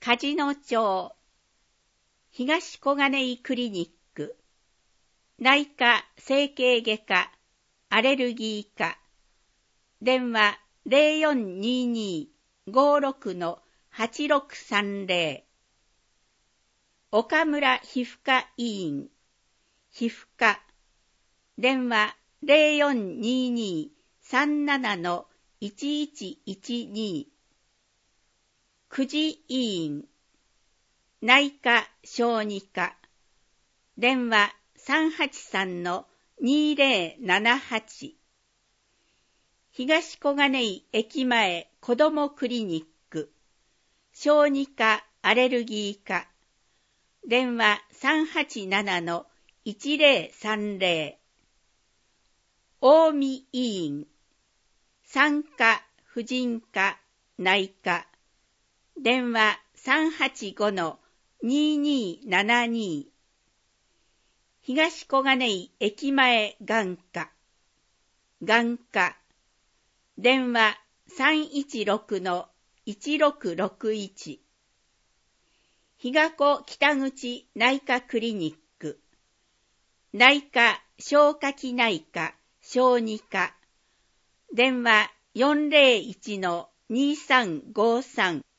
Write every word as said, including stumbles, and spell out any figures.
梶野町東小金井クリニック内科整形外科アレルギー科電話 ゼロよんにーにー ごーろく はちろくさんゼロ 岡村皮膚科医院皮膚科電話 ゼロよんにーにー さんなな いちいちいちに久慈医院内科小児科電話 さんはちさん にーぜろななはち 東小金井駅前子どもクリニック小児科アレルギー科電話 さんはちなな いちぜろさんゼロ 近江医院産科婦人科内科電話 さんはちご にーにーななに東小金井駅前眼科眼科電話 さんいちろく いちろくろくいち 日が子北口内科クリニック内科消化器内科小児科電話 よんぜろいち にーさんごさん